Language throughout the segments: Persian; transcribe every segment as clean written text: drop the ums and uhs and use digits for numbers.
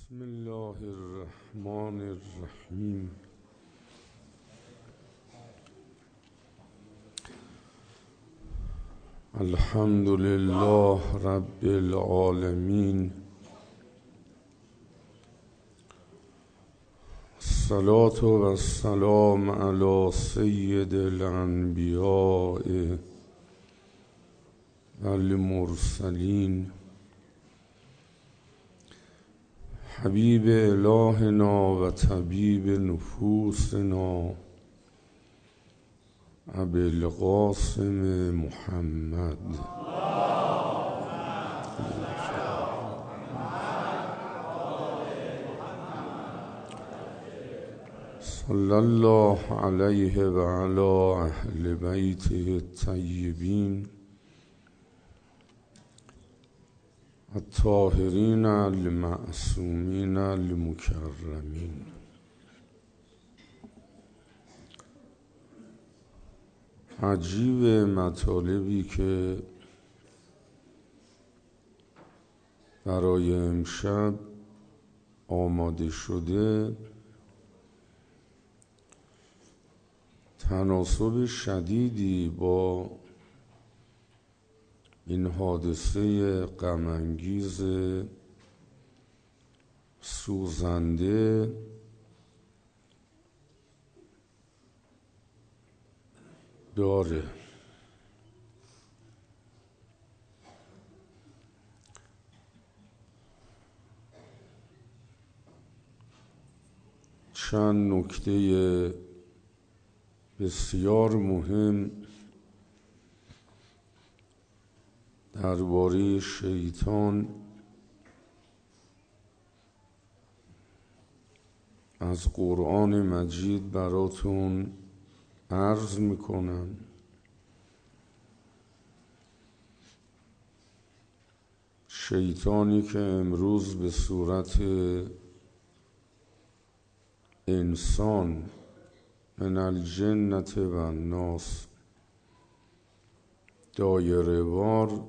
بسم الله الرحمن الرحیم. الحمد لله رب العالمین، الصلاة و السلام علی سید الانبیاء و المرسلین، حبیب الهنا و طبیب نفوسنا ابی القاسم محمد صلی الله علیه و علی اهل بیته الطیبین الطاهرین المعصومین المکرمین. عجیب مطالبی که برای امشب آماده شده تناسب شدیدی با این حادثه غم‌انگیز سوزنده داره. چند نکته بسیار مهم درباره شیطان از قرآن مجید براتون عرض میکنم. شیطانی که امروز به صورت انسان من الجنة و الناس دایره وار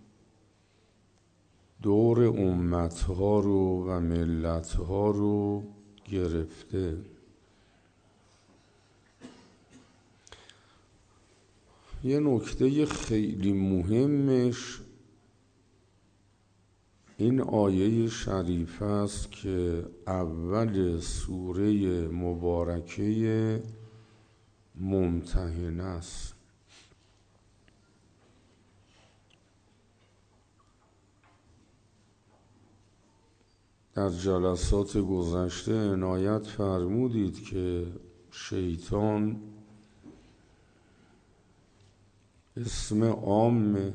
دور امتها رو و ملتها رو گرفته. یه نکته خیلی مهمش این آیه شریفه است که اول سوره مبارکه ممتحنه است. در جلسات گذشته عنایت فرمودید که شیطان اسم عامه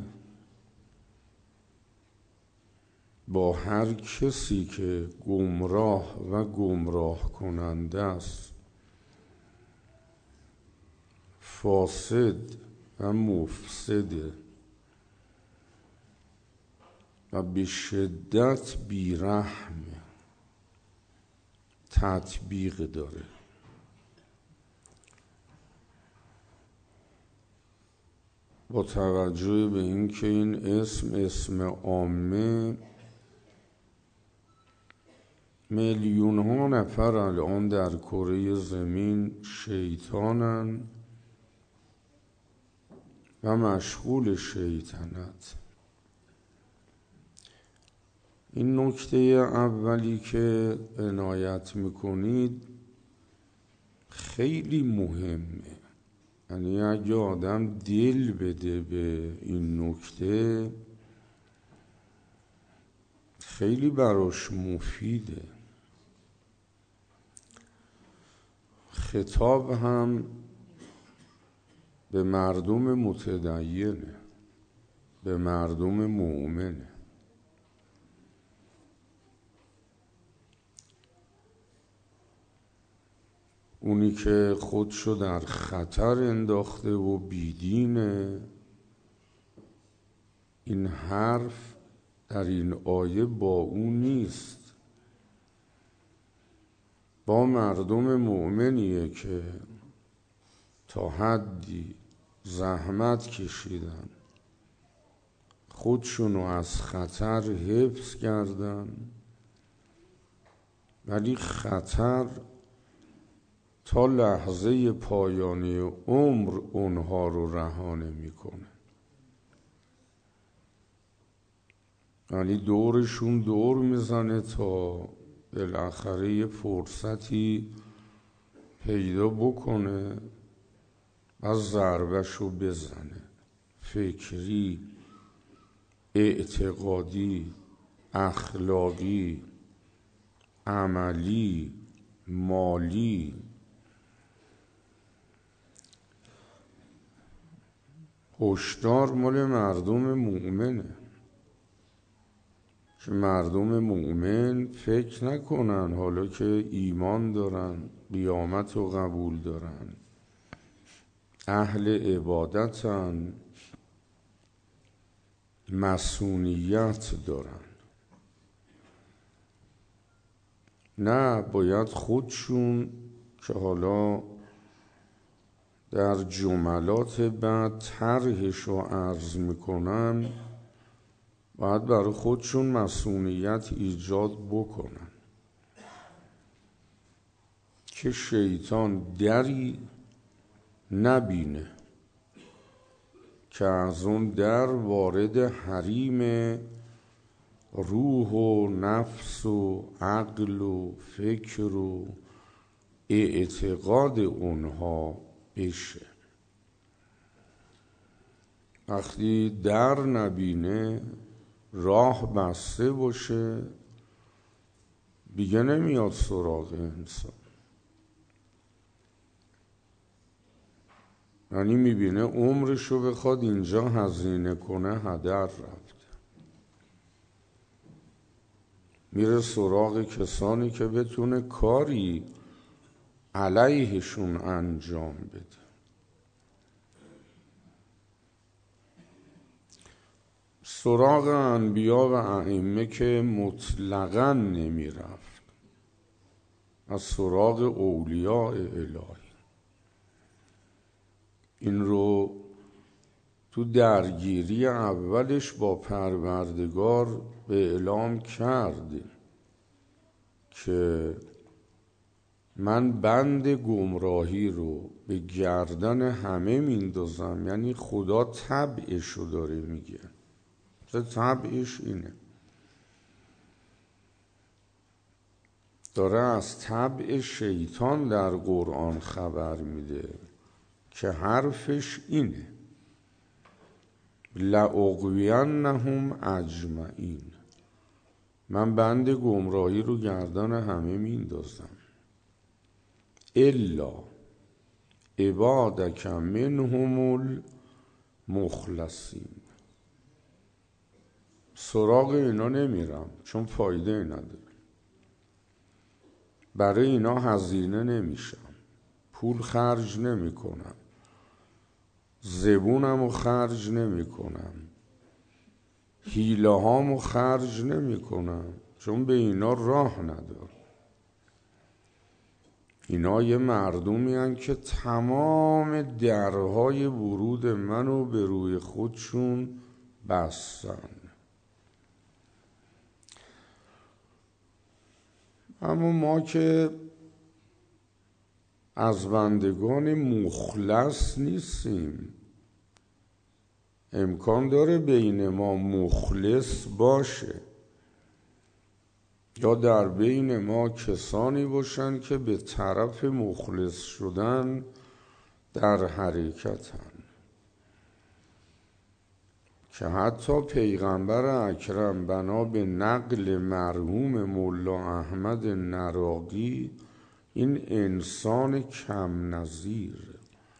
با هر کسی که گمراه و گمراه کننده است، فاسد و مفسده و به شدت بیرحم تطبیق داره. با توجه به اینکه این اسم عامه، میلیون ها نفر الان در کره زمین شیطانن و مشغول شیطنت. این نکته اولی که عنایت میکنید خیلی مهمه. یعنی اگه آدم دل بده به این نکته خیلی براش مفیده. خطاب هم به مردم متدینه، به مردم مؤمنه. اونی که خودشو در خطر انداخته و بیدینه، این حرف در این آیه با اون نیست، با مردم مؤمنیه که تا حدی زحمت کشیدن، خودشونو از خطر حفظ کردن ولی خطر تا لحظه پایانی عمر اونها رو رها نمی‌کنه. یعنی دورشون دور میزنه تا بالاخره یه فرصتی پیدا بکنه و ضربه‌شو بزنه، فکری، اعتقادی، اخلاقی، عملی، مالی. هشدار مال مردم مؤمنه که مردم مؤمن فکر نکنن حالا که ایمان دارن، قیامت رو قبول دارن، اهل عبادتن، مسئولیت دارن. نه، باید خودشون که حالا در جملات بعد طرحش رو عرض میکنن، باید برای خودشون مسئولیت ایجاد بکنن که شیطان دری نبینه که از اون در وارد حریم روح و نفس و عقل و فکر و اعتقاد اونها بشه. وقتی در نبینه، راه بسته باشه، دیگه نمیاد سراغ انسان. یعنی میبینه عمرشو بخواد اینجا هزینه کنه هدر رفت. میره سراغ کسانی که بتونه کاری علیهشون انجام بده. سراغ انبیا و ائمه که مطلقاً نمی رفت، از سراغ اولیاء الهی. این رو تو درگیری اولش با پروردگار به اعلام کرد که من بند گمراهی رو به گردن همه میندازم. یعنی خدا طبعش رو داره میگه، طبعش اینه، داره از طبع شیطان در قرآن خبر میده که حرفش اینه لأغوینهم اجمعین، من بند گمراهی رو گردن همه میندازم الا عبادک منهم المخلصین. سراغ اینا نمیرم چون فایده نداره، برای اینا هزینه نمیشم، پول خرج نمی کنم، زبونمو خرج نمی کنم، حیله هامو خرج نمی کنم، چون به اینا راه ندارم. اینا یه مردمی هن که تمام درهای ورود منو به روی خودشون بستن. اما ما که از بندگان مخلص نیستیم، امکان داره بین ما مخلص باشه یا در بین ما کسانی باشن که به طرف مخلص شدن در حرکتن، که حتی پیغمبر اکرم بنا به نقل مرحوم ملا احمد نراقی این انسان کم نظیر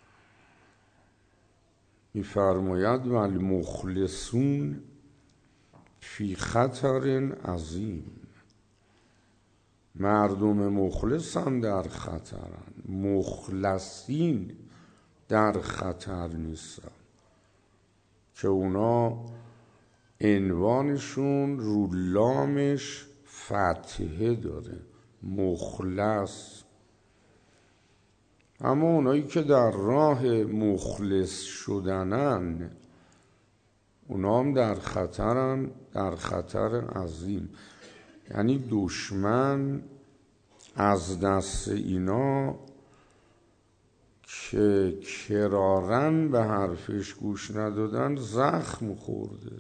می‌فرماید و المخلصون فی خطر عظیم، مردم مخلص هم در خطرن، مخلصین در خطر نیستن که اونا عنوانشون رو لامش فتحه داره، مخلص. اما اونایی که در راه مخلص شدنن اونا هم در خطرن، در خطر عظیم. یعنی دشمن از دست اینا که کرارن به حرفش گوش ندادن زخم خورده.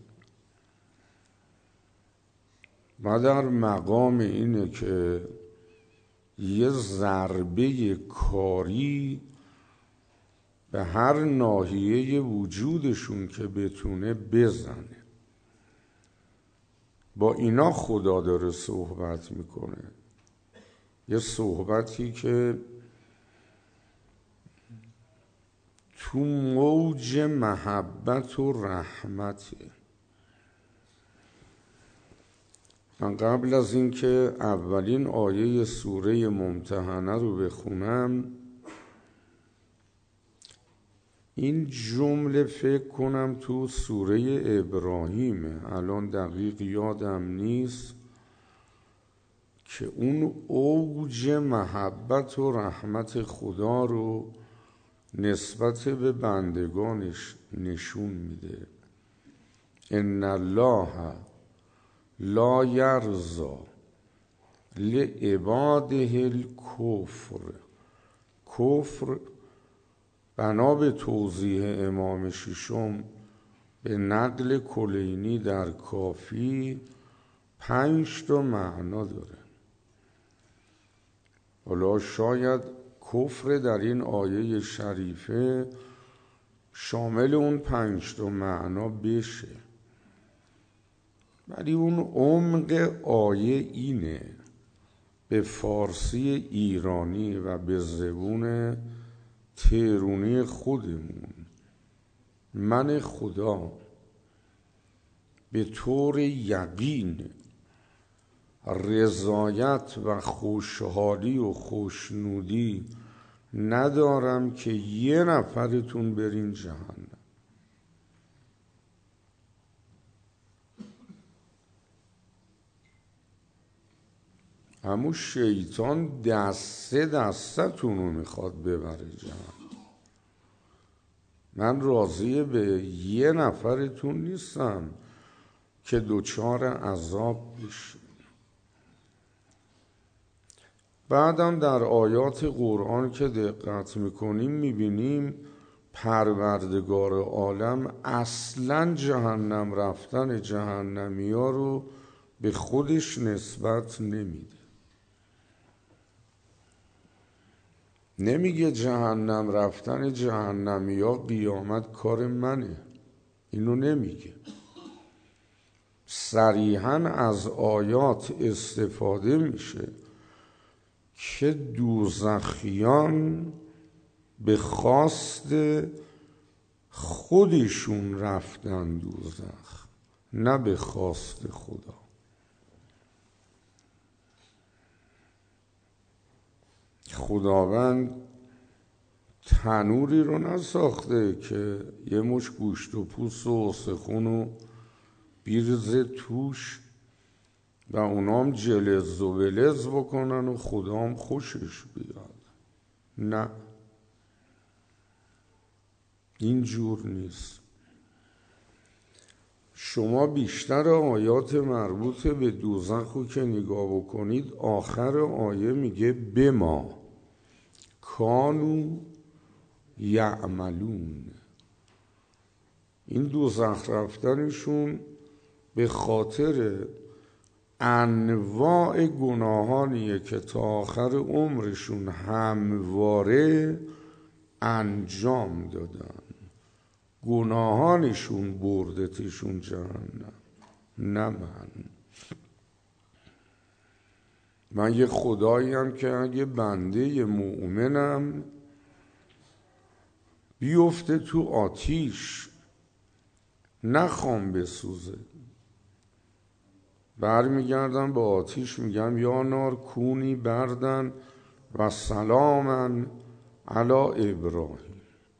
و در مقام اینه که یه ضربه کاری به هر ناحیه وجودشون که بتونه بزنه. با اینا خدا داره صحبت میکنه، یه صحبتی که تو موج محبت و رحمته. من قبل از اینکه اولین آیه سوره ممتحنه رو بخونم، این جمله فکر کنم تو سوره ابراهیمه، الان دقیق یادم نیست، که اون اوج محبت و رحمت خدا رو نسبت به بندگانش نشون میده. ان الله لا یرضی لعباده الکفر. کفر بنا به توضیح امام ششم به نقل کلینی در کافی 5 معنا داره. حالا شاید کفر در این آیه شریفه شامل اون 5 معنا بشه، ولی اون عمق آیه اینه، به فارسی ایرانی و به زبون تهرونی خودمون، من خدا به طور یقین رضایت و خوشحالی و خوشنودی ندارم که یه نفرتون برین جهنم. اما شیطان دستتون رو میخواد ببره جهنم. من راضی به یه نفرتون نیستم که دچار عذاب بشه. بعدم در آیات قرآن که دقت میکنیم میبینیم پروردگار عالم اصلا جهنم رفتن جهنمی ها رو به خودش نسبت نمیده. نمیگه جهنم رفتن جهنمی ها قیامت کار منه، اینو نمیگه. صریحاً از آیات استفاده میشه که دوزخیان به خواست خودشون رفتن دوزخ، نه به خواست خدا. خداوند تنوری رو نساخته که یه مش گوشت و پوست و استخون و بیرزه توش و اونام جلز و ولز بکنن و خدام خوشش بیاد. نه، این جور نیست. شما بیشتر آیات مربوط به دوزخ رو که نگاه بکنید، آخر آیه میگه بما کانوا یعملون. این دوزخ رفتنشون به خاطر انواع گناهانیه که تا آخر عمرشون همواره انجام دادن. گناهانشون بردتشون جهنم، نه من یه خداییم که اگه بنده مؤمنم بیفته تو آتیش نخوام بسوزه، برمیگردم با آتیش میگم یا نار کونی بردن و سلامن علی ابراهیم.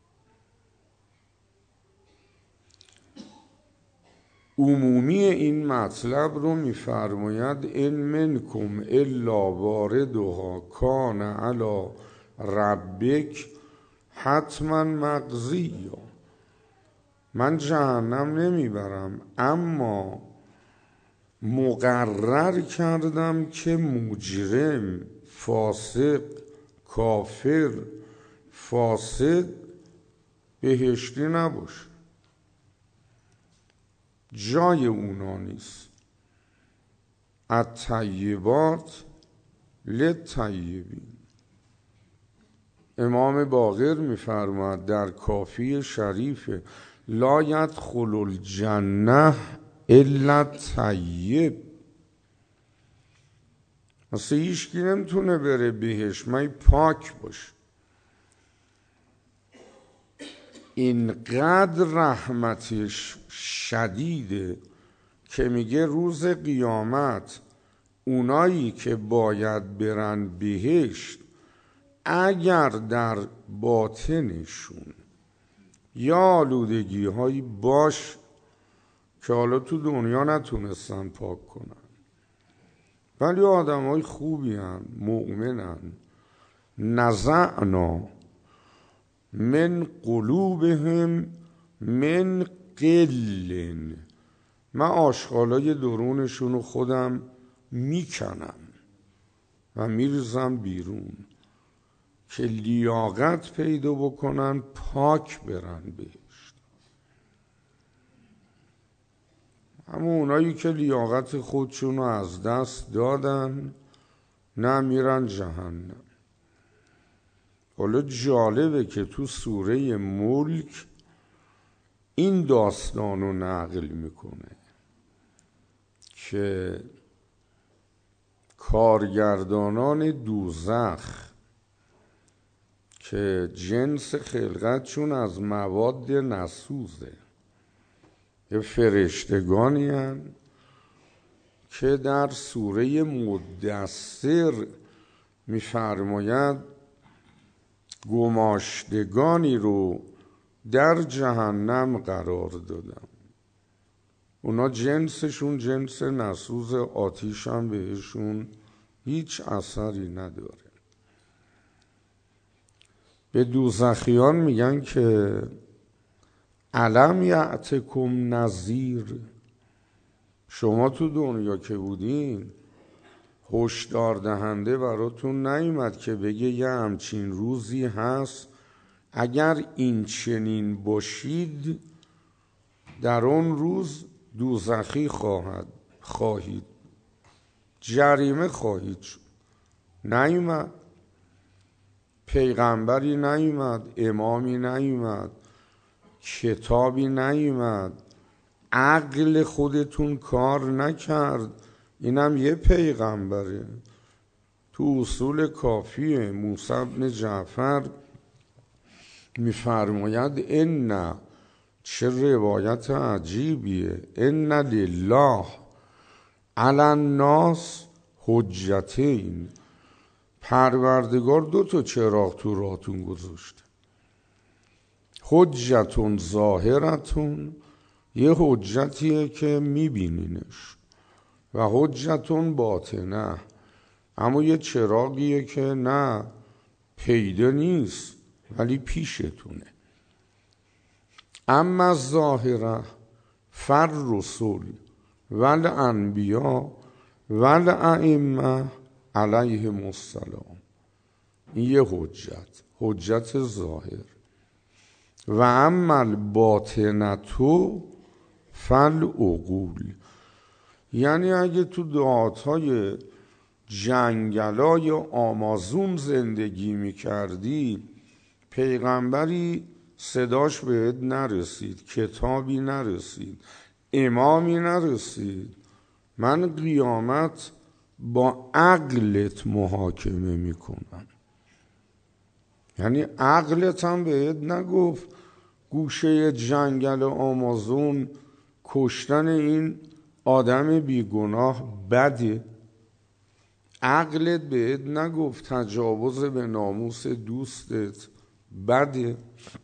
عمومی این مطلب رو میفرماید ان منکم الا واردها کان علی ربک حتما مقضیا. من جهنم نمیبرم، اما مقرر کردم که مجرم فاسق، کافر، فاسد بهشتی نباشه، جای اونا نیست. الطیبات للطیبین. امام باقر می‌فرماید در کافی شریف لا یدخل الجنه الا الطیب. مثلا هیچکی نمیتونه بره بهش مگه پاک باشه. اینقدر رحمتش شدیده که میگه روز قیامت اونایی که باید برن بهشت اگر در باطنشون یا آلودگی هایی باش که حالا تو دنیا نتونستن پاک کنن ولی آدم های خوبی هن، مؤمنن، نزعنا من قلوبهم من قل، من آشغالای درونشون خودم میکنم و میریزم بیرون که لیاقت پیدا بکنن پاک برن بهشت. اما اونایی که لیاقت خودشون رو از دست دادن نه میرن جهنم. حالا جالبه که تو سوره ملک این داستان رو نقل میکنه که کارگردانان دوزخ که جنس خلقتشون از مواد نسوزه، یه فرشتگانی هستند که در سوره مدثر می‌فرماید گماشتگانی رو در جهنم قرار دادم. اونا جنسشون جنس نسوز، آتیش هم بهشون هیچ اثری نداره. به دوزخیان میگن که الم یأتکم نذیر، شما تو دنیا که بودین هشدار دهنده براتون نیومد که بگه یه همچین روزی هست اگر این چنین باشید در اون روز دوزخی خواهید جریمه خواهید شد. نیومد، پیغمبری نیومد، امامی نیومد، کتابی نیومد، عقل خودتون کار نکرد. اینم یه پیغمبره. تو اصول کافیه موسی بن جعفر میفرماید ان، چه روایت عجیبیه، ان لله علی الناس حجتین، پروردگار 2 چراغ تو راهتون گذاشته، حجتون ظاهرتون، یه حجتیه که میبینینش، و حجتون باطنه، اما یه چراغیه که نه پیدا نیست ولی پیشتونه. اما الظاهره فالرسل والانبیا والائمه علیهم السلام. این یه حجت ظاهر. و اما الباطنه فالعقول، یعنی اگه تو دهات‌های جنگلای آمازون زندگی میکردی پیغمبری صداش بهت نرسید، کتابی نرسید، امامی نرسید، من قیامت با عقلت محاکمه میکنم. یعنی عقلت هم بهت نگفت گوشه جنگل آمازون کشتن این آدم بیگناه بده؟ عقلت بهت نگفت تجاوز به ناموس دوستت بده؟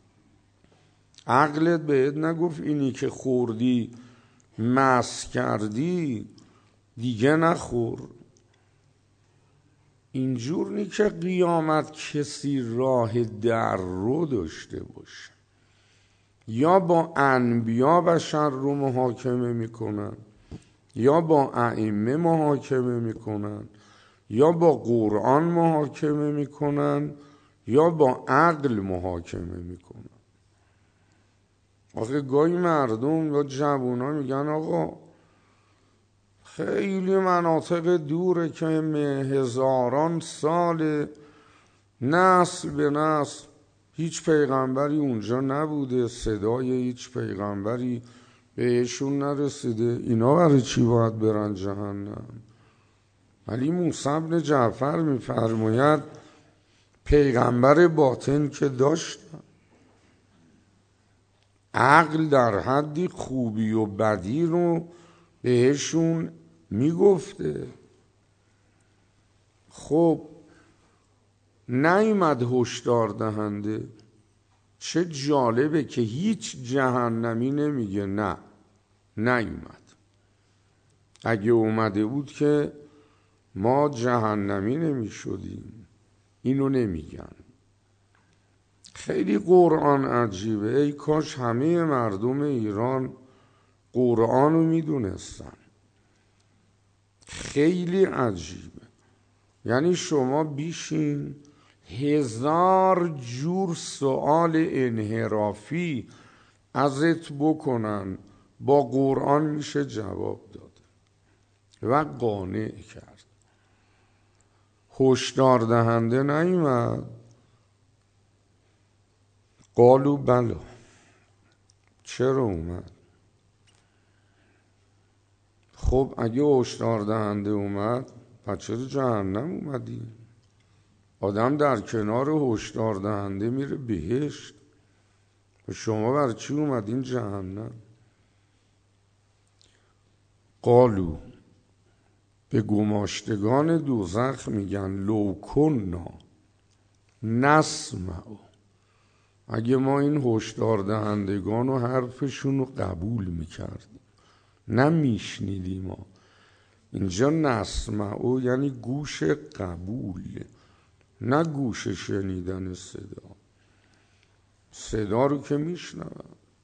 عقلت بهت نگفت اینی که خوردی مس کردی دیگه نخور؟ اینجور نی که قیامت کسی راه در رو داشته باشه. یا با انبیا بشر رو محاکمه میکنن یا با ائمه محاکمه میکنن یا با قرآن محاکمه میکنن یا با عقل محاکمه میکنن. آخه گاهی مردم یا جوونا میگن آقا خیلی مناطق دوره که هزاران سال نسل به نسل هیچ پیغمبری اونجا نبوده، صدای هیچ پیغمبری بهشون نرسیده، اینا برای چی باید برن جهنم؟ ولی موسی بن جعفر میفرماید پیغمبر باطن که داشتن، عقل در حدی خوبی و بدی رو بهشون میگفته. خب نیامد هشدار دهنده. چه جالبه که هیچ جهنمی نمیگه نه، نیامد. اگه اومده بود که ما جهنمی نمیشدیم. اینو نمیگن. خیلی قرآن عجیبه. ای کاش همه مردم ایران قرآن رو میدونستن. خیلی عجیبه. یعنی شما بیشین 1000 جور سوال انحرافی ازت بکنن، با قرآن میشه جواب داد و قانع کرد. هشدار دهنده نیامد. قالوا بلا. چرا اومد؟ خب اگه هشدار دهنده اومد پس چرا جهنم اومدی؟ آدم در کنار هشدار دهنده میره بهشت. شما برای چی اومدین جهنم؟ قالو، به گماشتگان دوزخ میگن لو کنا نسمع، اگه ما این هشدار دهندگان و حرفشون رو قبول میکردیم، نمیشنیدیم. ما اینجا نسمع یعنی گوش قبول، نه گوش شنیدن صدا. صدا رو که میشنون،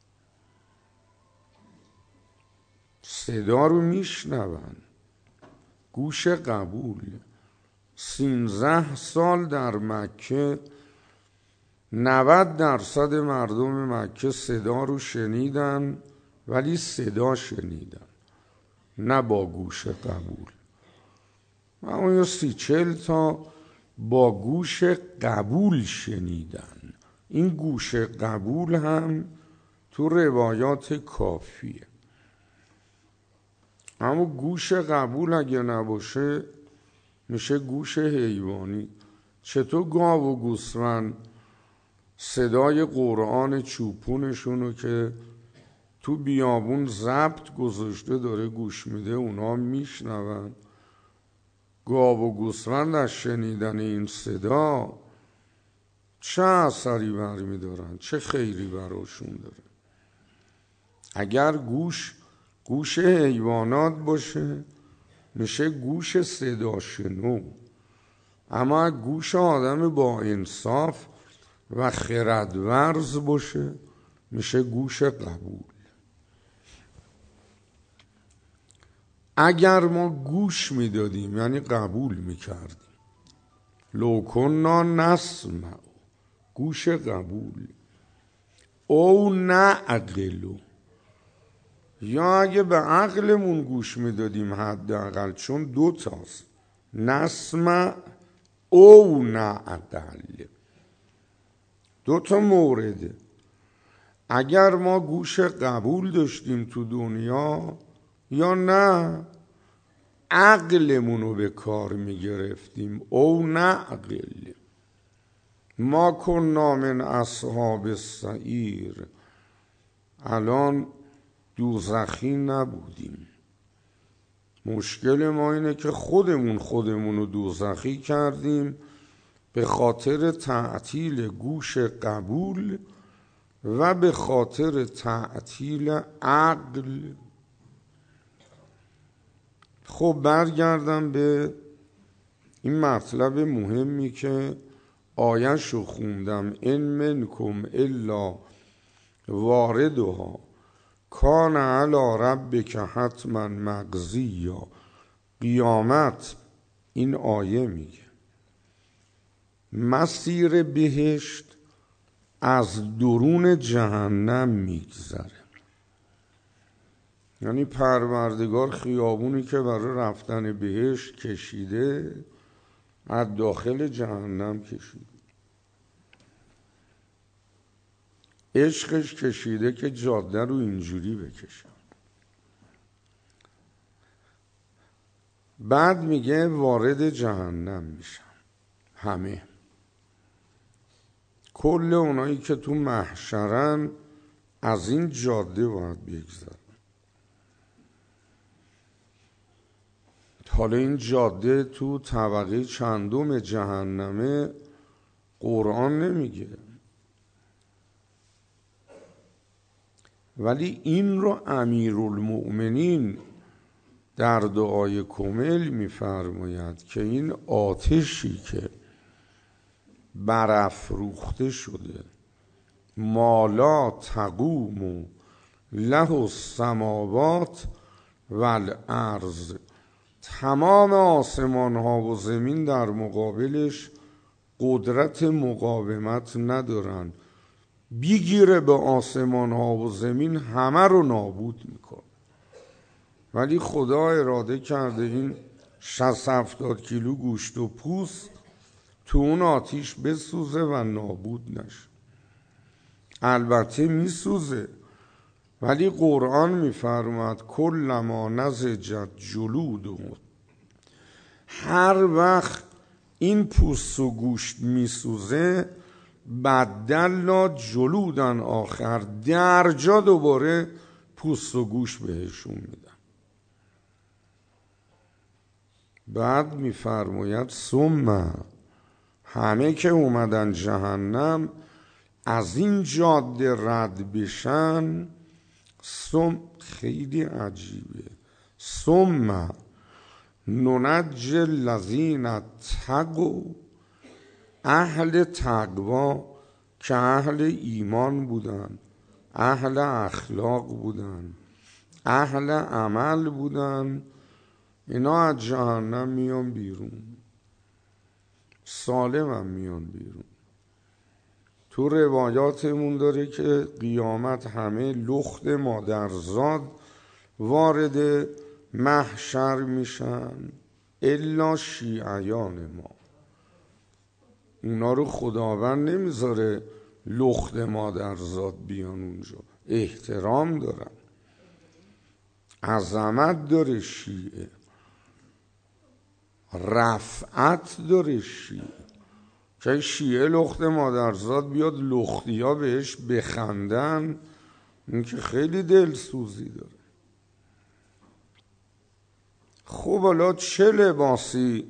صدا رو میشنون، گوش قبول. 13 سال در مکه 90% مردم مکه صدا رو شنیدن، ولی صدا شنیدن نه با گوش قبول. اما 30-40 تا با گوش قبول شنیدن. این گوش قبول هم تو روایات کافیه. اما گوش قبول اگه نباشه میشه گوش حیوانی. چطور گاو و گوسفند صدای قرآن چوپونشونو که تو بیابون ضبط گذاشته داره گوش میده اونا میشنون؟ گاو و گوسفند از شنیدن این صدا چه اثری برمیدارن؟ چه خیری براشون داره؟ اگر گوش حیوانات باشه میشه گوش صدا شنو. اما گوش آدم با انصاف و خردورز باشه میشه گوش قبول. اگر ما گوش میدادیم یعنی قبول میکردیم. لو کنا نسمع، گوش قبول. او نعقلو، یا اگه به عقلمون گوش میدادیم حداقل، چون 2 تاست، نسمع او نعقل، 2 تا مورده. اگر ما گوش قبول داشتیم تو دنیا یا نه عقلمون رو به کار میگرفتیم. او نعقل ما کنا من اصحاب السعیر، الان دوزخی نبودیم. مشکل ما اینه که خودمون رو دوزخی کردیم به خاطر تعطیل گوش قبول و به خاطر تعطیل عقل. خب برگردم به این مطلب مهمی که آیه‌ش رو خوندم. ان منکم الا واردها کان علی ربک حتما مقضیا. قیامت این آیه میگه مسیر بهشت از درون جهنم میگذره. یعنی پروردگار خیابونی که برای رفتن بهشت کشیده از داخل جهنم کشیده. عشقش کشیده که جاده رو اینجوری بکشه. بعد میگه وارد جهنم میشن همه، کل اونایی که تو محشرن از این جاده باید بگذرن. حالا این جاده تو طبقه چندم جهنمه قرآن نمیگه، ولی این رو امیرالمؤمنین در دعای کمیل میفرماید که این آتشی که برافروخته شده مالا تقوم له السماوات والارض، تمام آسمان ها و زمین در مقابلش قدرت مقاومت ندارن، بیگیره به آسمان ها و زمین همه رو نابود میکنه. ولی خدا اراده کرده این 60-70 کیلو گوشت و پوست تو اون آتیش بسوزه و نابود نشه. البته میسوزه، ولی قرآن میفرماد کلما نضجت جلودهم، هر وقت این پوست و گوشت میسوزه بدلنا جلودن آخر، درجا دوباره پوست و گوشت بهشون میدن. بعد میفرماید ثم، همه که اومدن جهنم از این جاده رد بشن، خیلی عجیبه، ثم ننجی الذین اتقوا، اهل تقوا که اهل ایمان بودن، اهل اخلاق بودن، اهل عمل بودن، اینا از جهنم میان بیرون، سالم هم میان بیرون. تو روایاتمون داره که قیامت همه لخت مادرزاد وارد محشر میشن الا شیعیان ما. اونا رو خداوند نمیذاره لخت مادرزاد بیان اونجا، احترام دارن، عظمت داره شیعه، رفعت داره شیعه. که شیعه لخت مادرزاد بیاد لختی ها بهش بخندن، این که خیلی دلسوزی داره. خب حالا چه لباسی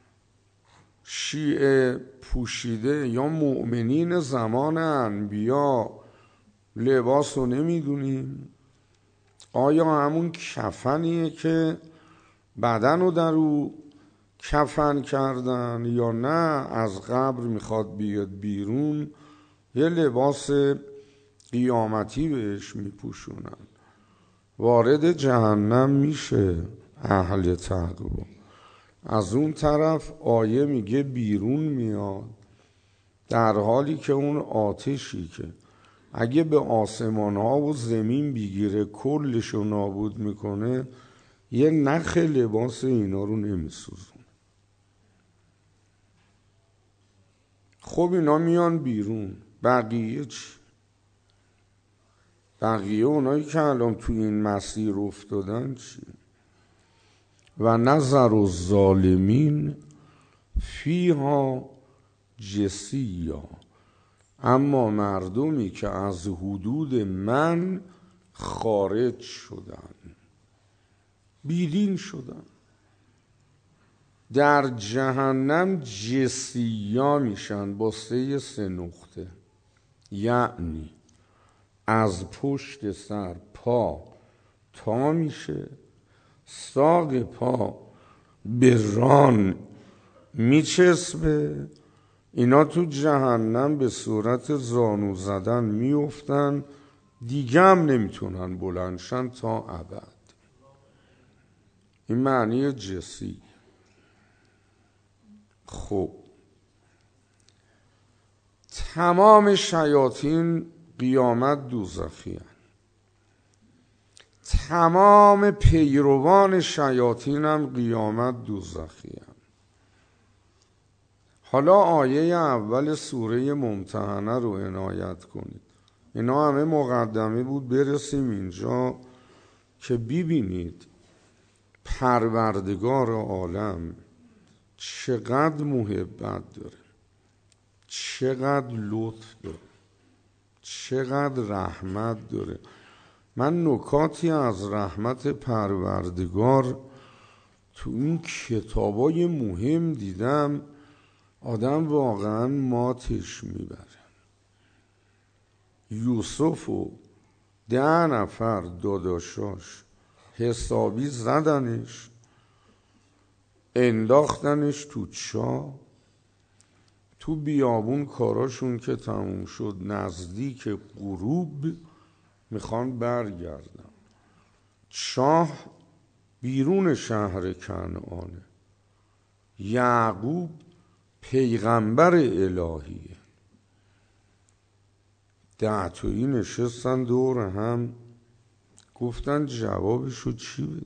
شیعه پوشیده یا مؤمنین زمان انبیا لباس رو نمیدونیم؟ آیا همون کفنیه که بدن رو در او کفن کردن، یا نه از قبر میخواد بیاد بیرون یه لباس قیامتی بهش میپوشونن؟ وارد جهنم میشه اهل تقوا. از اون طرف آیه میگه بیرون میاد، در حالی که اون آتشی که اگه به آسمان ها و زمین بگیره کلشو نابود میکنه، یه نخ لباس اینا رو نمیسوزون. خب اینا میان بیرون، بقیه چی؟ بقیه اونایی که الان تو این مسیر افتادن چی؟ و نظر الظالمین فیها جثیا، اما مردمی که از حدود من خارج شدن، بیدین شدن، در جهنم جثیا میشن با 3 نقطه. یعنی از پشت سر پا تا میشه، ساق پا به ران میچسبه، اینا تو جهنم به صورت زانو زدن میفتن، دیگه هم نمیتونن بلندشن تا ابد. این معنی جسی. خب تمام شیاطین قیامت دوزخی هستند. تمام پیروان شیاطین هم قیامت دوزخی هستند. حالا آیه اول سوره ممتحنه رو عنایت کنید. اینا همه مقدمه بود برسیم اینجا که ببینید پروردگار عالم چقدر محبت داره، چقدر لطف داره، چقدر رحمت داره. من نکاتی از رحمت پروردگار تو این کتابای مهم دیدم آدم واقعا ماتش میبره. یوسف و 10 نفر داداشاش حسابی زدنش، انداختنش تو چاه. تو بیابون کاراشون که تموم شد نزدیک غروب میخوان برگردن. چاه بیرون شهر کنعانه. یعقوب پیغمبر الهیه. 10 تایی نشستن دور هم گفتن جوابشو چی بدیم؟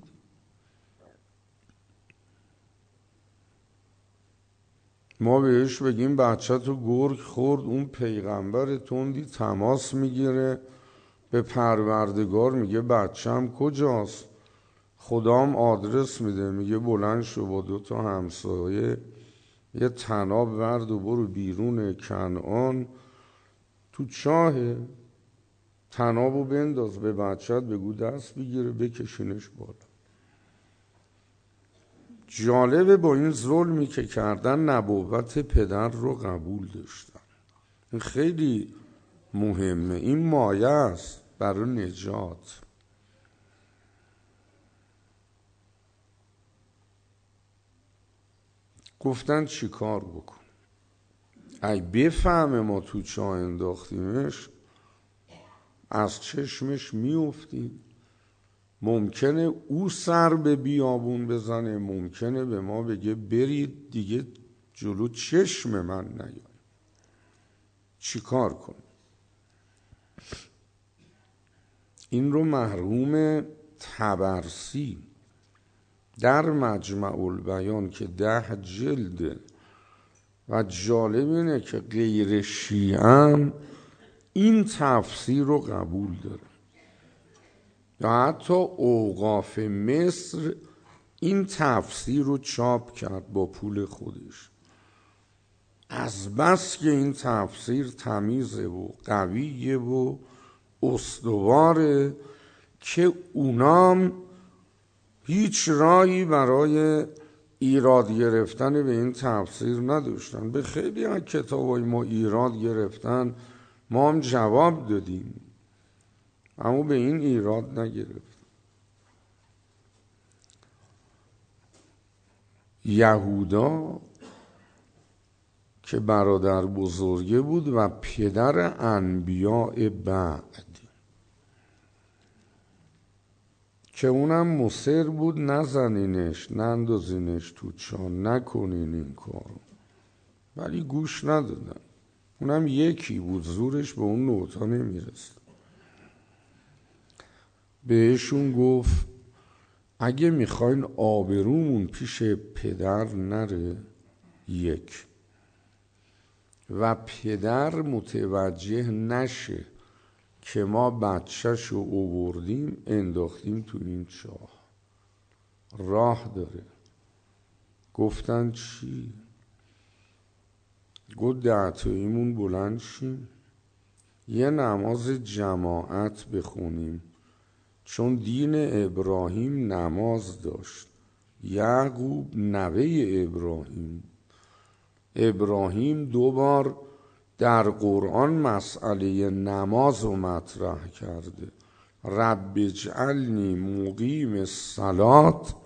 ما بهش بگیم بچه تو گرگ خورد، اون پیغمبر تندی تماس میگیره به پروردگار میگه بچه‌م کجاست؟ خدام آدرس میده میگه بلند شو با 2 تا همسایه یه طناب ورد و برو بیرون کنعان تو چاه، طنابو بنداز به بچه‌ت بگو دست بگیره بکشینش بالا. جالبه با این ظلمی که کردن نبوت پدر رو قبول داشتن. این خیلی مهمه، این مایه است برای نجات. گفتن چی کار بکن؟ ای بفهمه ما تو چاه انداختیمش از چشمش میافتیم. ممکنه او سر به بیابون بزنه، ممکنه به ما بگه برید دیگه جلو چشم من نیاید. چی کار کن؟ این رو مرحوم طبرسی در مجمع البیان که 10 جلده و جالب اینه که غیر شیعه این تفسیر رو قبول داره. یا حتی اوقاف مصر این تفسیر رو چاپ کرد با پول خودش. از بس که این تفسیر تمیزه و قویه و استواره که اونام هیچ راهی برای ایراد گرفتن به این تفسیر نداشتن. به خیلی از کتابای ما ایراد گرفتن، ما هم جواب دادیم، اما به این ایراد نگرفت. یهودا که برادر بزرگه بود و پدر انبیاء بعد، که اونم مصر بود نزنینش، نندازینش تو چاه، نکنین این کارو، ولی گوش ندادن. اونم یکی بود، زورش به اون نوتا نمیرسد. بهشون گفت اگه میخواین آبرومون پیش پدر نره، یک، و پدر متوجه نشه که ما بچه‌شو آوردیم انداختیم تو این چاه، راه داره. گفتن چی؟ گفت 10 تاییمون بلند شیم یه نماز جماعت بخونیم، چون دین ابراهیم نماز داشت. یعقوب نوه ابراهیم 2 بار در قرآن مسئله نماز رو مطرح کرده. رب اجعلنی مقیم الصلات،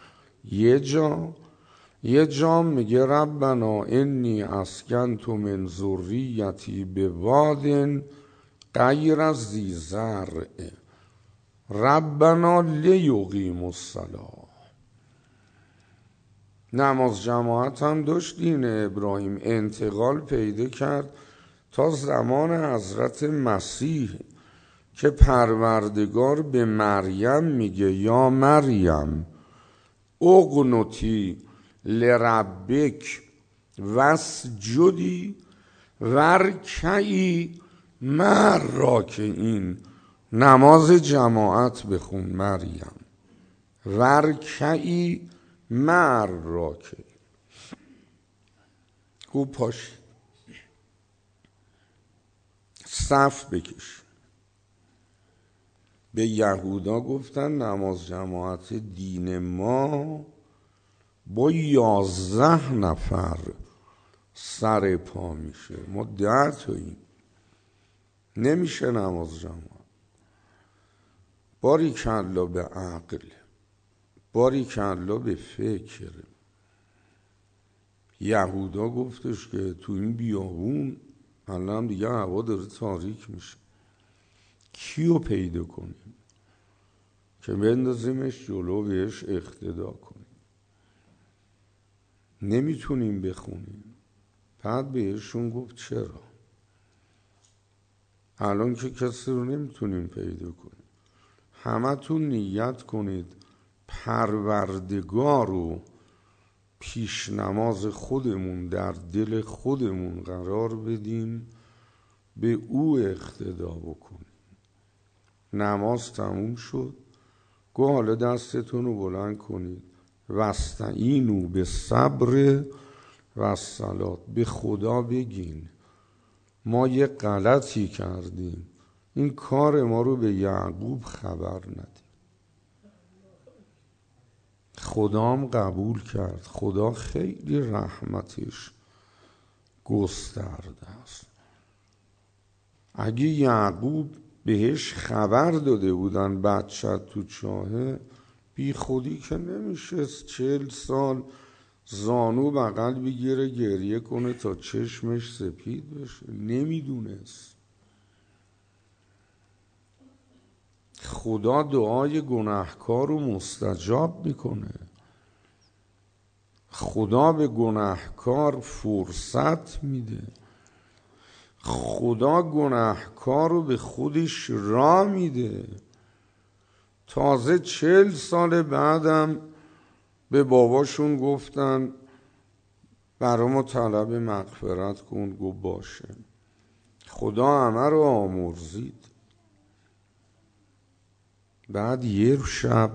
یه جا میگه ربنا انی اسکنت من ذریتی بواد غیر ذی زرع ربنا لیقیموا الصلاة. نماز جماعت هم داشت دین ابراهیم، انتقال پیدا کرد تا زمان حضرت مسیح که پروردگار به مریم میگه یا مریم اقنتی لربک واسجدی ورکعی مع الراکعین. نماز جماعت بخون مریم، ورکعی مع الراکعین. خوب پاشی صف بکش. به یهودا گفتن نماز جماعت دین ما با 11 نفر سر پا میشه، ما 10 تاییم، نمیشه نماز جماعت. باریکالله به عقل، باریکالله به فکر. یهودا گفتش که تو این بیابون الان دیگه هوا داره تاریک میشه، کیو پیدا کنیم که بندازیمش جلو بهش اقتدا کنیم؟ نمیتونیم بخونیم. بعد بهشون گفت چرا؟ الان که کسی رو نمیتونیم پیدا کنیم. همه تون نیت کنید پروردگار رو پیش نماز خودمون در دل خودمون قرار بدیم، به او اقتدا بکنیم. نماز تموم شد، گو حالا دستتون رو بلند کنید، واستعینوا بالصبر والصلاة. به خدا بگین ما یه غلطی کردیم، این کار ما رو به یعقوب خبر ندیم. خدام قبول کرد. خدا خیلی رحمتش گسترده است. اگه یعقوب بهش خبر داده بودن بچه تو چاهه، بی خودی که نمیشست 40 سال زانو بغل بگیره گریه کنه تا چشمش سپید بشه. نمیدونست. خدا دعای گناهکار رو مستجاب میکنه. خدا به گناهکار فرصت میده. خدا گناهکار رو به خودش راه میده. تازه 40 سال بعدم به باباشون گفتن برای ما طلب مغفرت کن. گو باشه. خدا همه رو آمرزید. بعد یه شب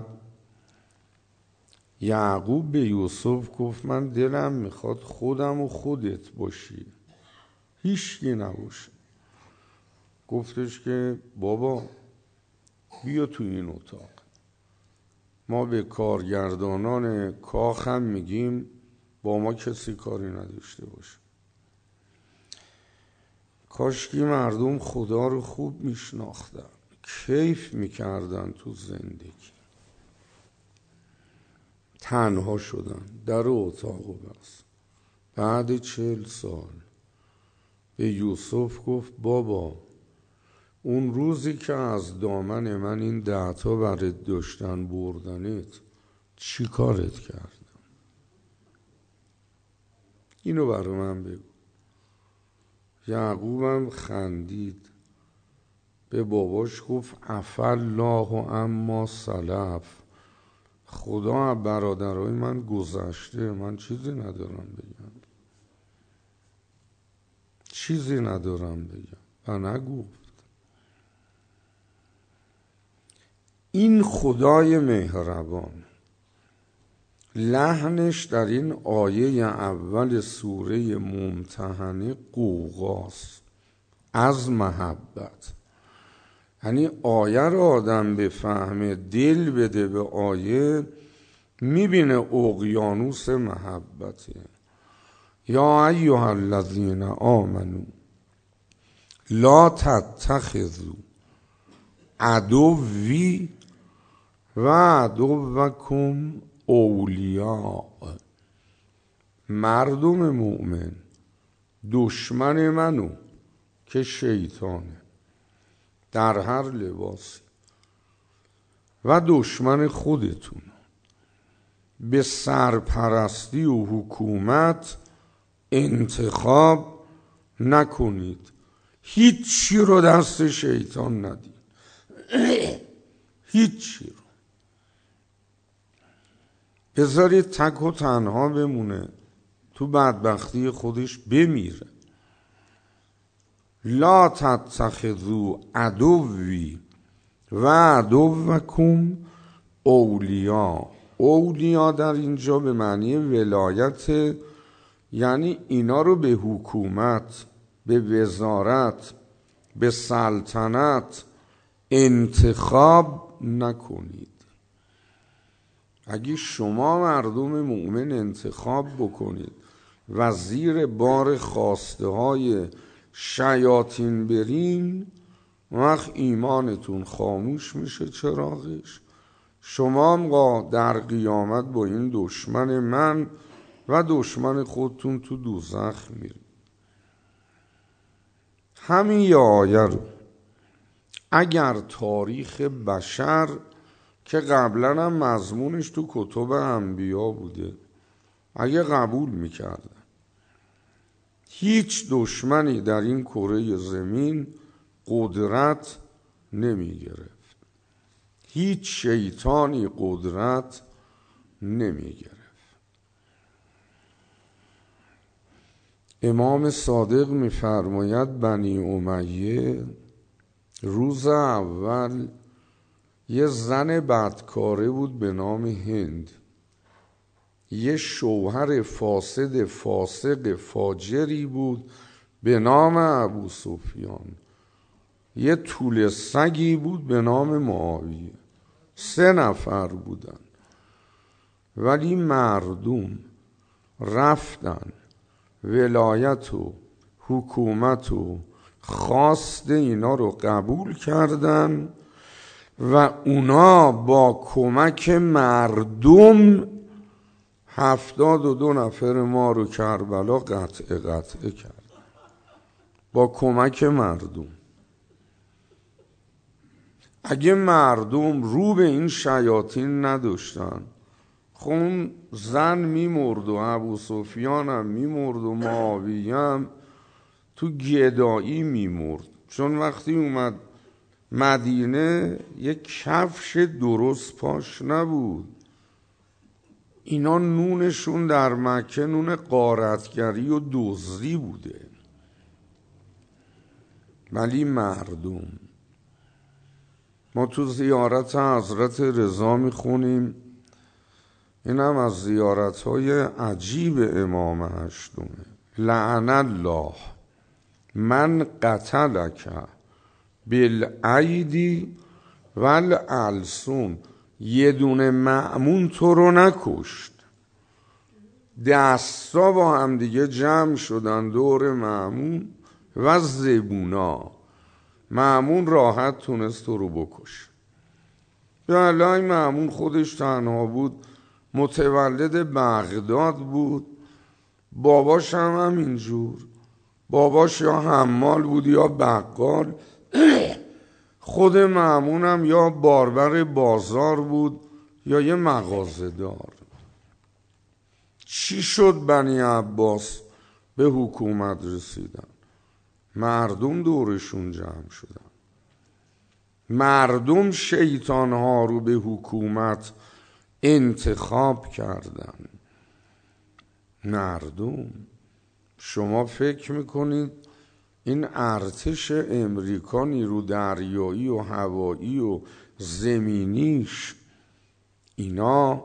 یعقوب به یوسف گفت من دلم میخواد خودم و خودت باشی، هیچکی نباشه. گفتش که بابا بیا تو این اتاق. ما به کارگردانان کاخم میگیم با ما کسی کاری نداشته باشه. کاشکی مردم خدا رو خوب میشناختن، کیف میکردن تو زندگی. تنها شدن، در اتاق بس. بعد 40 سال به یوسف گفت بابا اون روزی که از دامن من این 10 تا برات داشتن بردنت، چی کارت کردم؟ اینو برای من بگو. یعقوبم خندید، به باباش گفت عفی الله عما سلف. خدا برادرای من گذشته، من چیزی ندارم بگم، چیزی ندارم بگم. و نگفت. این خدای مهربان لحنش در این آیه اول سوره ممتحنه قوقاست از محبت. یعنی آیه رو آدم بفهمه، دل بده به آیه، میبینه اقیانوس محبته. یا ایها الذین آمنوا لا تتخذوا عدوی و عدوکم اولیاء. مردم مؤمن دشمن منو که شیطانه در هر لباسی و دشمن خودتون به سرپرستی و حکومت انتخاب نکنید. هیچی رو دست شیطان ندید، هیچی رو. بذارید تک و تنها بمونه، تو بدبختی خودش بمیره. لا تتخذوا عدوی و عدوکم اولیا. اولیا در اینجا به معنی ولایت، یعنی اینا رو به حکومت، به وزارت، به سلطنت انتخاب نکنید. اگه شما مردم مؤمن انتخاب بکنید و زیر بار خواسته های شیاطین برین، وقت ایمانتون خاموش میشه چراغش، شما هم در قیامت با این دشمن من و دشمن خودتون تو دوزخ میرید. همین یه آیه رو اگر تاریخ بشر که قبلا هم مضمونش تو کتب انبیا بوده اگه قبول میکردن، هیچ دشمنی در این کره زمین قدرت نمیگرفت، هیچ شیطانی قدرت نمیگرفت. امام صادق میفرماید بنی امیه روز اول یه زن بدکاره بود به نام هند، یه شوهر فاسد فاسق فاجری بود به نام ابو سفیان، یه طول سگی بود به نام معاویه. 3 نفر بودن، ولی مردم رفتن ولایت و حکومت و خواست اینا رو قبول کردن و اونا با کمک مردم 72 نفر ما رو کربلا قطعه کردن. با کمک مردم. اگه مردم رو به این شیاطین نداشتن، خب اون زن میمرد و ابو سفیان هم میمرد و معاویه هم تو گدایی میمرد. چون وقتی اومد مدینه یک کفش درست پاش نبود. اینا نونشون در مکه نون غارتگری و دزدی بوده. ولی مردم، ما تو زیارت حضرت رضا میخونیم، این هم از زیارت‌های عجیب امام هشتمه، لعن الله من قتلک بالایدی والالسن. یه دونه مأمون تو رو نکشت، دستا با هم دیگه جمع شدن دور مأمون و زبونا، مأمون راحت تونست تو رو بکش. بله، مأمون خودش تنها بود، متولد بغداد بود، باباش هم همینجور، باباش یا حمال بود یا بقال، خود مأمون هم یا باربر بازار بود یا یه مغازه‌دار. چی شد بنی عباس به حکومت رسیدن؟ مردم دورشون جمع شدن، مردم شیطانها رو به حکومت انتخاب کردن. مردم، شما فکر میکنید این ارتش امریکا نیرو دریایی و هوایی و زمینیش، اینا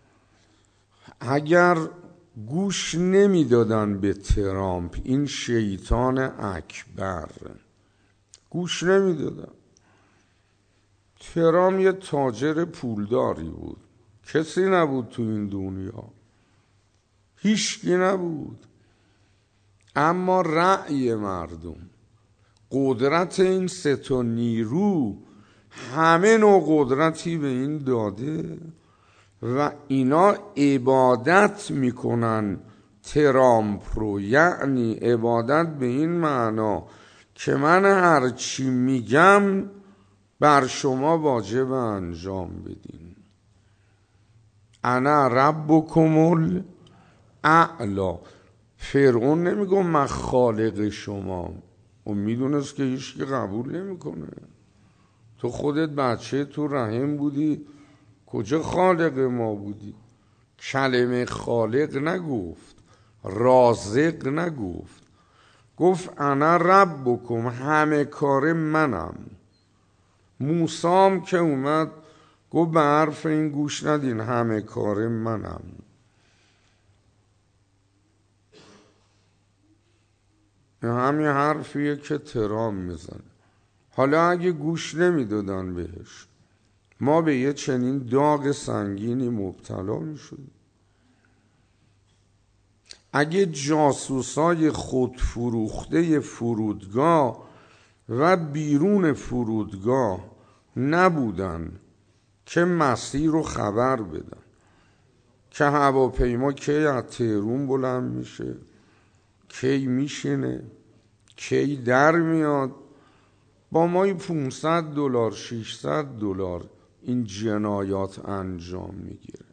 اگر گوش نمیدادن به ترامپ، این شیطان اکبر، گوش نمیدادن. ترامپ یه تاجر پولداری بود، کسی نبود تو این دنیا، هیچکی نبود. اما رأی مردم، قدرت این 3 تا نیرو، همه نوع قدرتی به این داده و اینا عبادت میکنن ترامپ رو. یعنی عبادت به این معنا که من هرچی میگم بر شما واجب انجام بدین. انا ربکم الاعلی. فرعون نمیگه من خالق شما، و میدونست که هیچ که قبول نمیکنه. تو خودت بچه تو رحم بودی، کجا خالق ما بودی؟ کلمه خالق نگفت، رازق نگفت، گفت انا ربکم، همه کار منم. موسام که اومد گفت به حرف این گوش ندین، همه کار منم. همین حرفیه که ترام میزنه. حالا اگه گوش نمیدادن بهش، ما به یه چنین داغ سنگینی مبتلا میشدیم. اگه جاسوسای خودفروخته فرودگاه و بیرون فرودگاه نبودن که مسیر رو خبر بدن که هواپیما کی از تهران بلند میشه، کی میشینه، کی در میاد، با مای $500 $600 این جنایات انجام میگیره.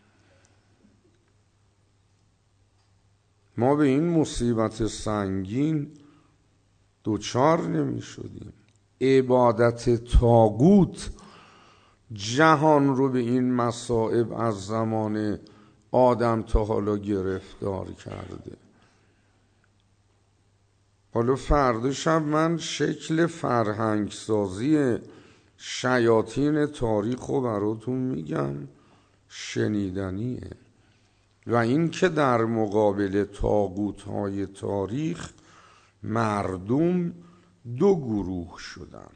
ما به این مصیبت سنگین دوچار نمی شدیم. عبادت طاغوت جهان رو به این مصائب از زمان آدم تا حالا گرفتار کرده. حالا فردا شب من شکل فرهنگ سازی شیاطین تاریخ رو براتون میگم، شنیدنیه. و این که در مقابل طاغوت‌های تاریخ مردم دو گروه شدن،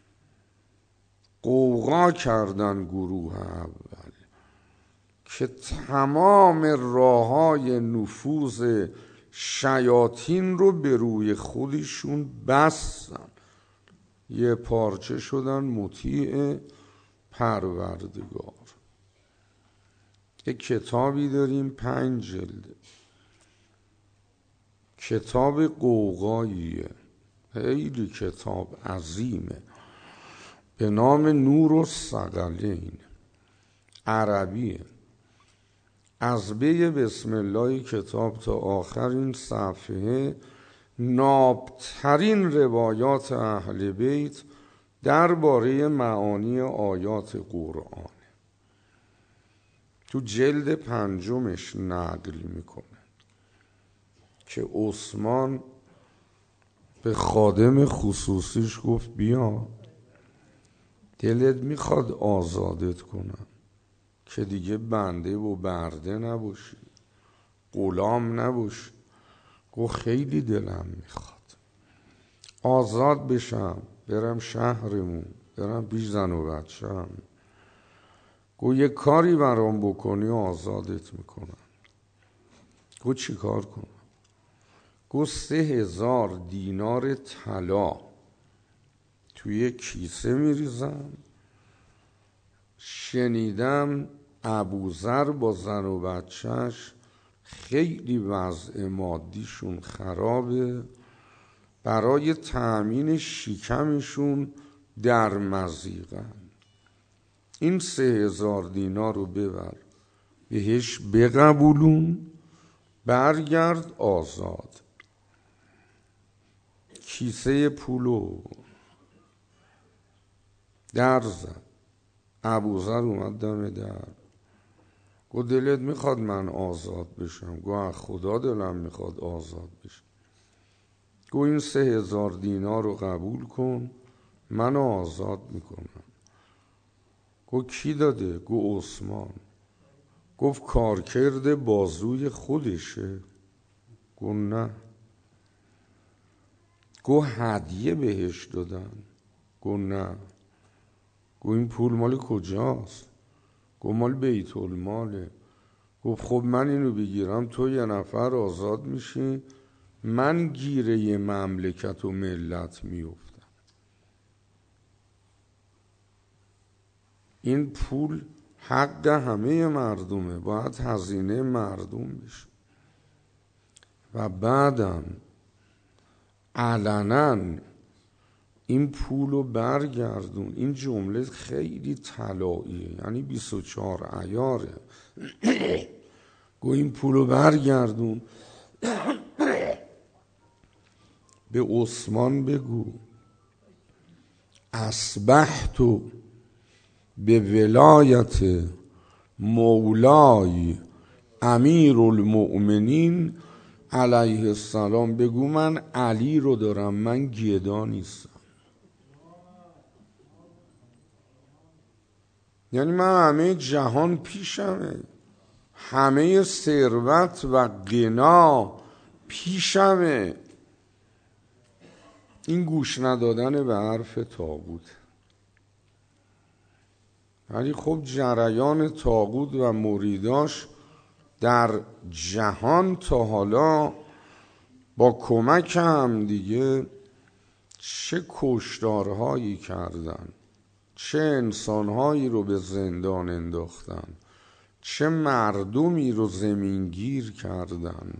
قوقا کردن گروه اول که تمام راه‌های نفوذ شیاطین رو به روی خودشون بستن، یه پارچه شدن مطیع پروردگار. یک کتابی داریم 5 جلده، کتاب قوقاییه، خیلی کتاب عظیمه، به نام نورالثقلین، عربیه. از بی بسم الله کتاب تا آخرین صفحه نابترین روایات اهل بیت درباره معانی آیات قرآن تو جلد 5 نقل میکنه که عثمان به خادم خصوصیش گفت بیا دلت میخواد آزادت کنم که دیگه بنده و برده نباشی، غلام نباشی. گفت خیلی دلم میخواد آزاد بشم، برم شهرمون، برم پیش زن و بچه‌م. گفت یه کاری برام بکنی آزادت میکنم. گفت چی کار کنم؟ گفت 3000 دینار طلا توی کیسه میریزم. شنیدم ابوذر با زن و بچهش خیلی وضع مادیشون خرابه، برای تأمین شکمشون در مضیقن. این 3000 دینار رو ببر بهش بقبولون، برگرد آزاد. کیسه پولو در زد. ابوذر اومد دم در، گفت دلت میخواد من آزاد بشم؟ گفت خدا دلم میخواد آزاد بشم. گفت این 3000 دینار رو قبول کن، من آزاد میکنم. گفت کی داده؟ گفت عثمان. گفت کارکرد بازوی خودشه؟ گفت نه. گفت هدیه بهش دادن؟ گفت نه. گفت این پول مال کجاست؟ گفت مال بیت الماله. گفت خب من اینو بگیرم تو یه نفر آزاد میشی، من گیره یه مملکت و ملت میافتم. این پول حق همه مردمه، باید هزینه مردم بشه. و بعدم علنا این پولو برگردون. این جمله خیلی طلاییه، یعنی 24 عیاره. گو این پولو برگردون. به عثمان بگو اصبحت به ولایت مولای امیر المؤمنین علیه السلام. بگو من علی رو دارم، من گدا نیستم. یعنی من همه جهان پیشمه، همه ثروت و غنا پیشمه. این گوش ندادن به حرف طاغوت. ولی خب جریان طاغوت و مریداش در جهان تا حالا با کمک هم دیگه چه کشتارهایی کردن، چه انسانهایی رو به زندان انداختن، چه مردمی رو زمینگیر کردن.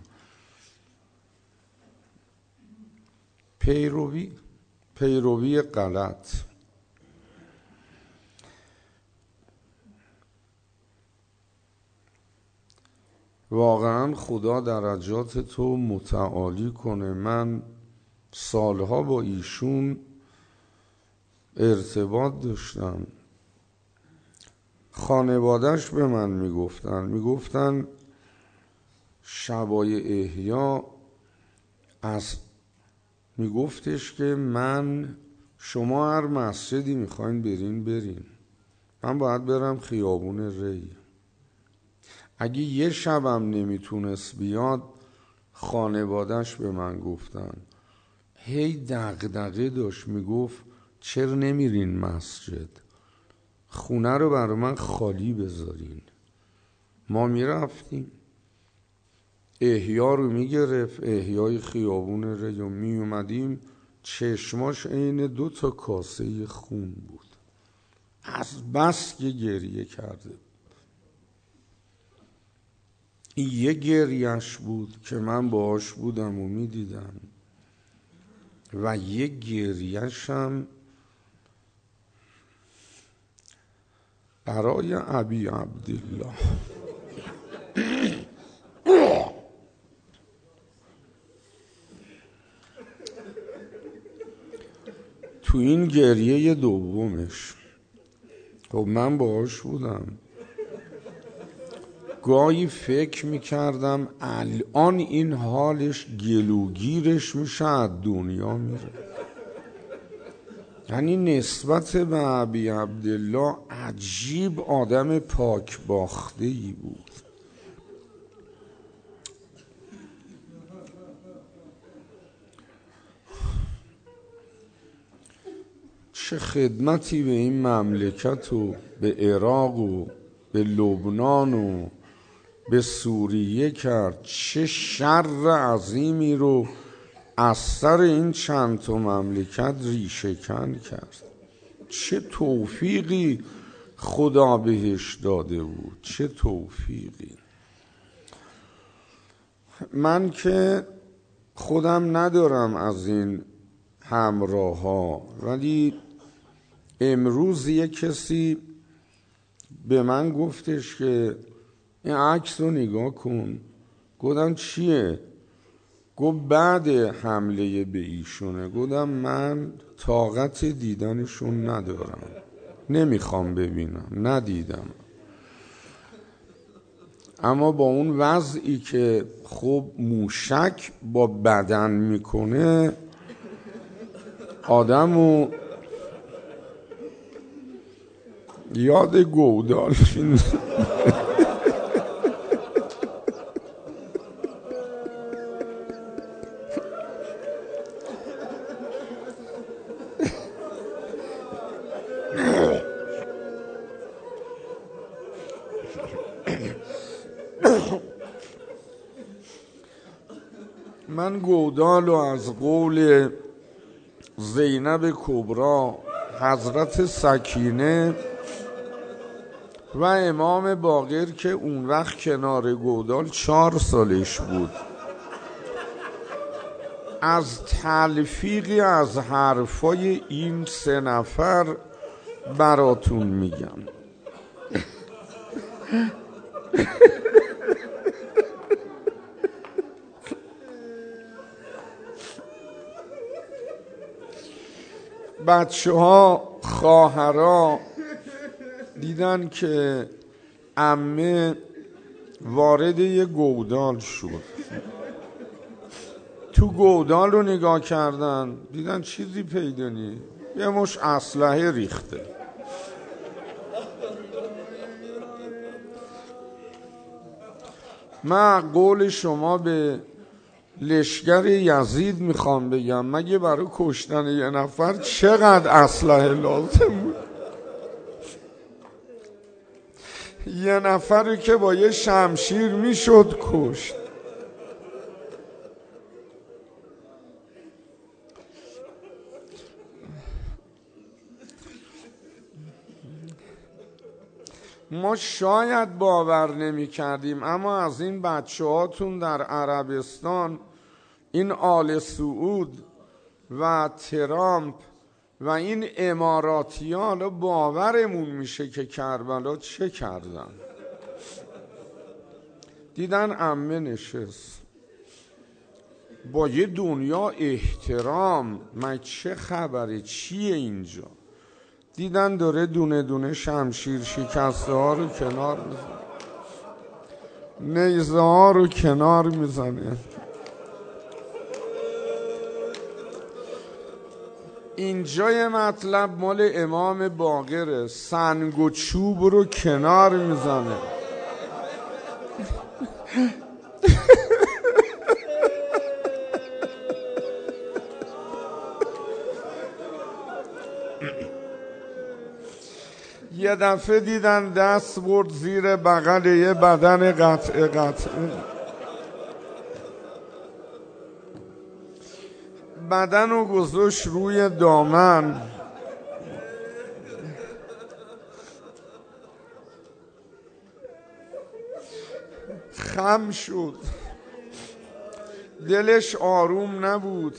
پیروی غلط. واقعا خدا درجات تو متعالی کنه. من سالها با ایشون ارتباط داشتم. خانوادهش به من میگفتن شبای احیا میگفتش که شما هر مسجدی میخواین برین، من باید برم خیابون ری. اگه یه شبم نمیتونست بیاد، خانوادهش به من گفتن هی دغدغه داشت، میگفت چرا نمیرین مسجد؟ خونه رو برای من خالی بذارین. ما میرفتیم، احیا رو میگرفت، احیای خیابون ری، میومدیم چشماش عین 2 کاسه خون بود، از بس که گریه کرده. این یه گریهش بود که من باهاش بودم و میدیدم، و یه گریهش هم برای ابی عبدالله. تو این گریه دومش خب من باهاش بودم، گاهی فکر میکردم الان این حالش گلوگیرش میشه، از دنیا میره. یعنی نسبت به ابی عبدالله عجیب آدم پاک باخته‌ای بود. چه خدمتی به این مملکت و به عراق و به لبنان و به سوریه کرد، چه شر عظیمی رو از سر این چند تا مملکت ریشه‌کن کرد. چه توفیقی خدا بهش داده بود، چه توفیقی. من که خودم ندارم از این همراه ها، ولی امروز یک کسی به من گفتش که این عکس رو نگاه کن. گفتم چیه؟ گفت بعد حمله به ایشونه. گفتم من طاقت دیدنشون ندارم، نمیخوام ببینم، ندیدم. اما با اون وضعی که خب موشک با بدن میکنه، آدمو یاد گودال من گودالو از قول زینب کبرا، حضرت سکینه و امام باقر که اون وقت کنار گودال 4 سالش بود، از تلفیقی از حرفای این 3 نفر براتون میگم. بچه ها خواهرها دیدن که عمه وارد یه گودال شد، تو گودال رو نگاه کردن دیدن چیزی پیدا نیست، یه مش اسلحه ریخته. من قول شما به لشکر یزید میخوام بگم مگه برای کشتن یه نفر چقدر اسلحه لازم بود؟ یه نفری که با یه شمشیر میشد کشت. ما شاید باور نمی کردیم، اما از این بچه هاتون در عربستان، این آل سعود و ترامپ و این اماراتیان، باورمون میشه که کربلا چه کردن. دیدن عمه نشست با یه دنیا احترام، من چه خبره چیه اینجا، دیدن داره دونه دونه شمشیر شکسته ها رو کنار میزنه، نیزه ها رو کنار میزنه. اینجای مطلب مال امام باقره، سنگ و چوب رو کنار میزنه. یه دفعه دیدن دست برد زیر بغل یه بدن قطعه، بدن رو گذاشت روی دامن، خم شد، دلش آروم نبود،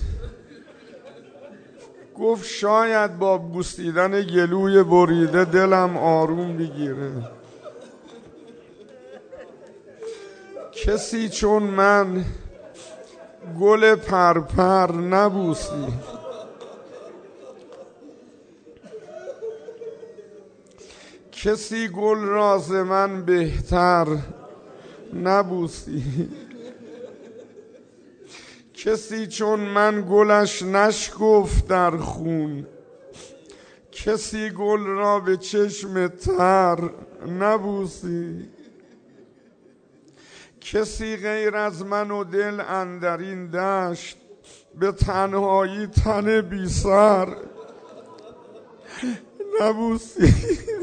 گفت شاید با بوسیدن گلوی بریده دلم آروم بگیره. کسی چون من گل پرپر نبوسی، کسی گل راز من بهتر نبوسی، کسی چون من گلش نشکفت در خون، کسی گل را به چشم تر نبوسی، کسی غیر از من و دل اندرین دشت به تنهایی تن بی سر نبوسی.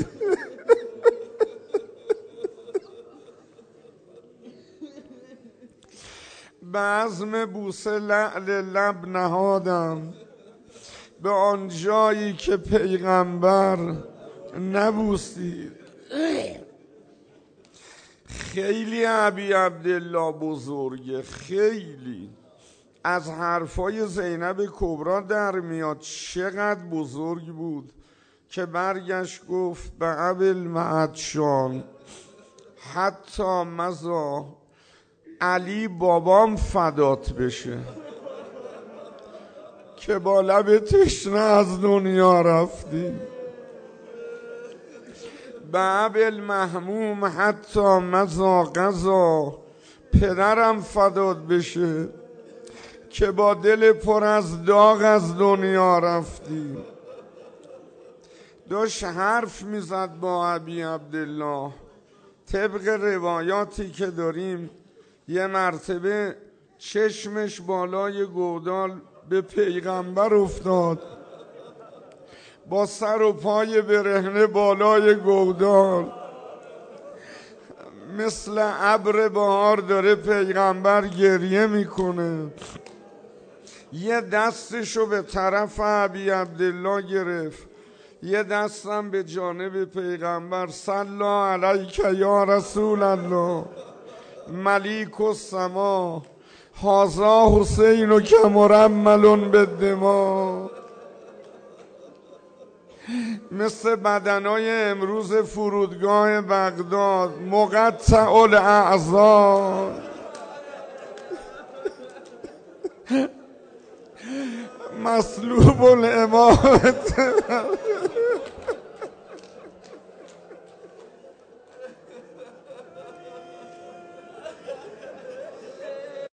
به عزم بوسه لعل لب نهادم به آن جایی که پیغمبر نبوسید. خیلی ابی عبدالله بزرگه، خیلی از حرفای زینب کبرا در میاد چقدر بزرگ بود که برگشت گفت به ابل معدشان حتی مزا علی بابام فدات بشه که با لب تشنه از دنیا رفتی. به ابل محموم حتی مزا قضا پدرم فدات بشه که با دل پر از داغ از دنیا رفتی. داشت حرف میزد با ابی عبدالله. طبق روایاتی که داریم یه مرتبه چشمش بالای گودال به پیغمبر افتاد، با سر و پای برهنه بالای گودال مثل ابر بهار داره پیغمبر گریه میکنه. یه دستشو به طرف ابی عبدالله گرفت، یه دستم به جانب پیغمبر. صلی علیک یا رسول الله ملیک السما هازا حسین و کمرملون به دما، مثل بدنای امروز فرودگاه بغداد مقطع الاعضا، مسلوب الامامت.